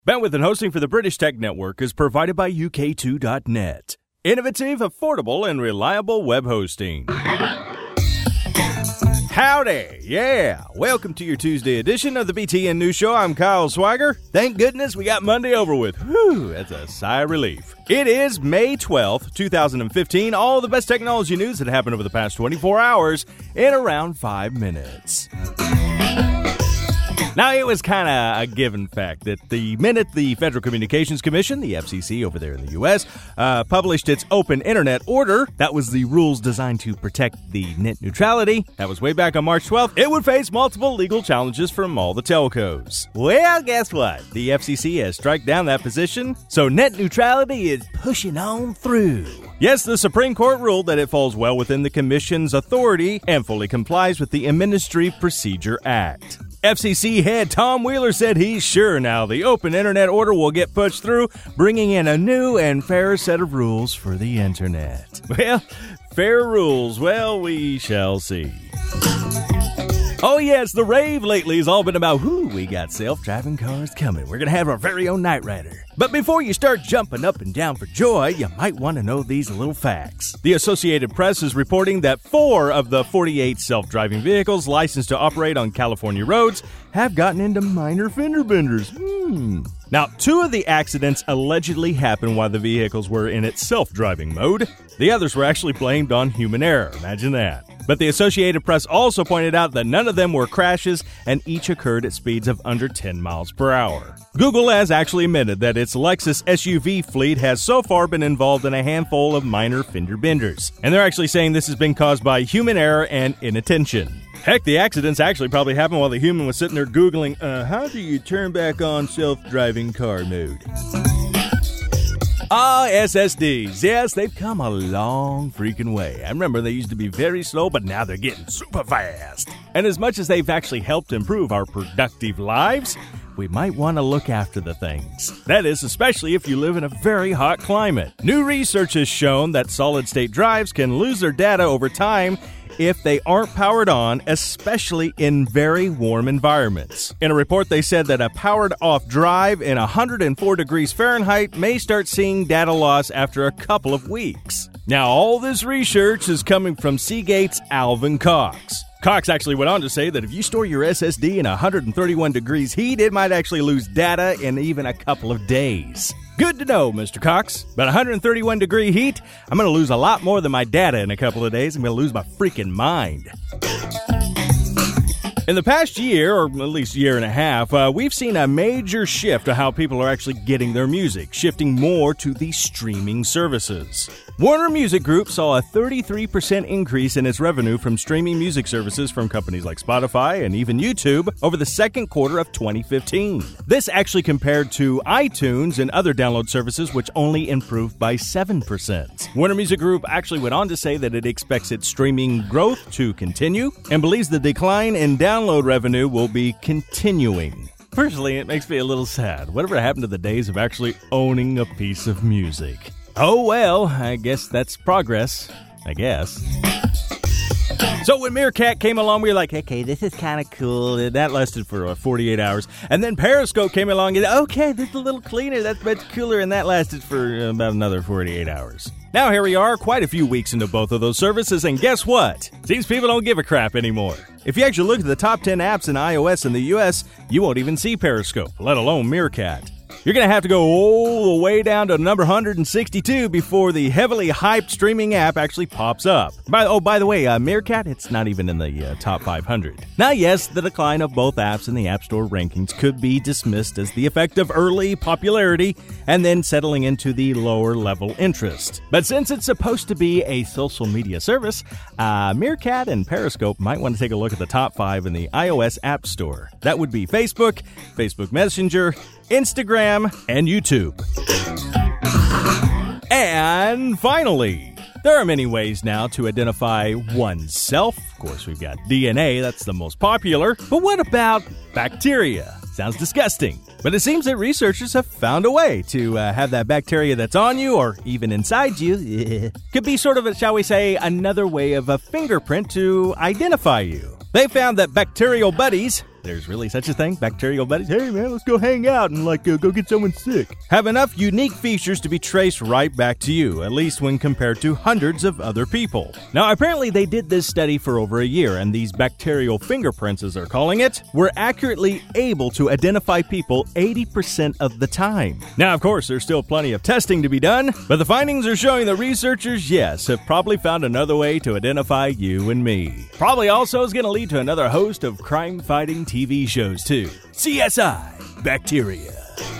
Bandwidth and hosting for the British Tech Network is provided by UK2.net. Innovative, affordable, and reliable web hosting. Howdy! Yeah! Welcome to your Tuesday edition of the BTN News Show. I'm Kyle Swagger. Thank goodness we got Monday over with. Whew, that's a sigh of relief. It is May 12th, 2015. All the best technology news that happened over the past 24 hours in around 5 minutes. Now, it was kind of a given fact that the minute the Federal Communications Commission, the FCC over there in the U.S., published its Open Internet Order, that was the rules designed to protect the net neutrality, that was way back on March 12th, it would face multiple legal challenges from all the telcos. Well, guess what? The FCC has struck down that position, so net neutrality is pushing on through. Yes, the Supreme Court ruled that it falls well within the Commission's authority and fully complies with the Administrative Procedure Act. FCC head Tom Wheeler said he's sure now the Open Internet Order will get pushed through, bringing in a new and fairer set of rules for the Internet. Well, fair rules, well, we shall see. Oh yes, the rave lately has all been about, we got self-driving cars coming. We're going to have our very own Knight Rider. But before you start jumping up and down for joy, you might want to know these little facts. The Associated Press is reporting that 4 of the 48 self-driving vehicles licensed to operate on California roads have gotten into minor fender benders. Now, 2 of the accidents allegedly happened while the vehicles were in its self-driving mode. The others were actually blamed on human error. Imagine that. But the Associated Press also pointed out that none of them were crashes and each occurred at speeds of under 10 miles per hour. Google has actually admitted that its Lexus SUV fleet has so far been involved in a handful of minor fender benders. And they're actually saying this has been caused by human error and inattention. Heck, the accidents actually probably happened while the human was sitting there Googling, how do you turn back on self-driving car mode? SSDs. Yes, they've come a long freaking way. I remember they used to be very slow, but now they're getting super fast. And as much as they've actually helped improve our productive lives, we might want to look after the things. That is, especially if you live in a very hot climate. New research has shown that solid-state drives can lose their data over time if they aren't powered on, especially in very warm environments. In a report, they said that a powered-off drive in 104 degrees Fahrenheit may start seeing data loss after a couple of weeks. Now, all this research is coming from Seagate's Alvin Cox. Cox actually went on to say that if you store your SSD in 131 degrees heat, it might actually lose data in even a couple of days. Good to know, Mr. Cox. But 131 degree heat, I'm going to lose a lot more than my data in a couple of days. I'm going to lose my freaking mind. In the past year, or at least year and a half, we've seen a major shift to how people are actually getting their music, shifting more to the streaming services. Warner Music Group saw a 33% increase in its revenue from streaming music services from companies like Spotify and even YouTube over the second quarter of 2015. This actually compared to iTunes and other download services, which only improved by 7%. Warner Music Group actually went on to say that it expects its streaming growth to continue and believes the decline in download revenue will be continuing. Personally, it makes me a little sad. Whatever happened to the days of actually owning a piece of music? Oh well, I guess that's progress, I guess. So when Meerkat came along, we were like, okay, this is kind of cool. That lasted for 48 hours. And then Periscope came along and, okay, this is a little cleaner. That's much cooler. And that lasted for about another 48 hours. Now here we are, quite a few weeks into both of those services. And guess what? These people don't give a crap anymore. If you actually look at the top 10 apps in iOS in the US, you won't even see Periscope, let alone Meerkat. You're going to have to go all the way down to number 162 before the heavily hyped streaming app actually pops up. By the way, Meerkat, it's not even in the top 500. Now, yes, the decline of both apps in the App Store rankings could be dismissed as the effect of early popularity and then settling into the lower level interest. But since it's supposed to be a social media service, Meerkat and Periscope might want to take a look at the top 5 in the iOS App Store. That would be Facebook, Facebook Messenger, Instagram, and YouTube. And finally, there are many ways now to identify oneself. Of course, we've got DNA, that's the most popular. But what about bacteria? Sounds disgusting. But it seems that researchers have found a way to have that bacteria that's on you or even inside you could be sort of, shall we say, another way of a fingerprint to identify you. They found that bacterial buddies There's really such a thing? Bacterial buddies? Hey man, let's go hang out and go get someone sick. Have enough unique features to be traced right back to you, at least when compared to hundreds of other people. Now, apparently they did this study for over a year, and these bacterial fingerprints, as they're calling it, were accurately able to identify people 80% of the time. Now, of course, there's still plenty of testing to be done, but the findings are showing that researchers, yes, have probably found another way to identify you and me. Probably also is going to lead to another host of crime-fighting TV shows, too. CSI Bacteria.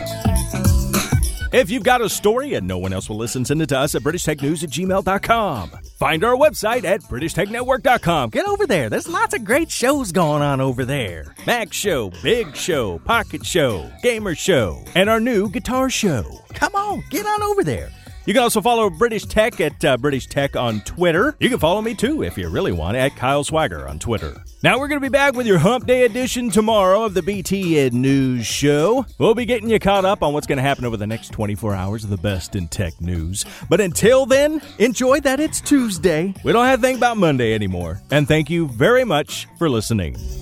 If you've got a story and no one else will listen, send it to us at BritishTechNews@gmail.com. Find our website at BritishTechNetwork.com. Get over there. There's lots of great shows going on over there. Mac Show, Big Show, Pocket Show, Gamer Show, and our new Guitar Show. Come on, get on over there. You can also follow British Tech at British Tech on Twitter. You can follow me, too, if you really want, at Kyle Swagger on Twitter. Now, we're going to be back with your Hump Day edition tomorrow of the BT Ed News Show. We'll be getting you caught up on what's going to happen over the next 24 hours of the best in tech news. But until then, enjoy that it's Tuesday. We don't have to think about Monday anymore. And thank you very much for listening.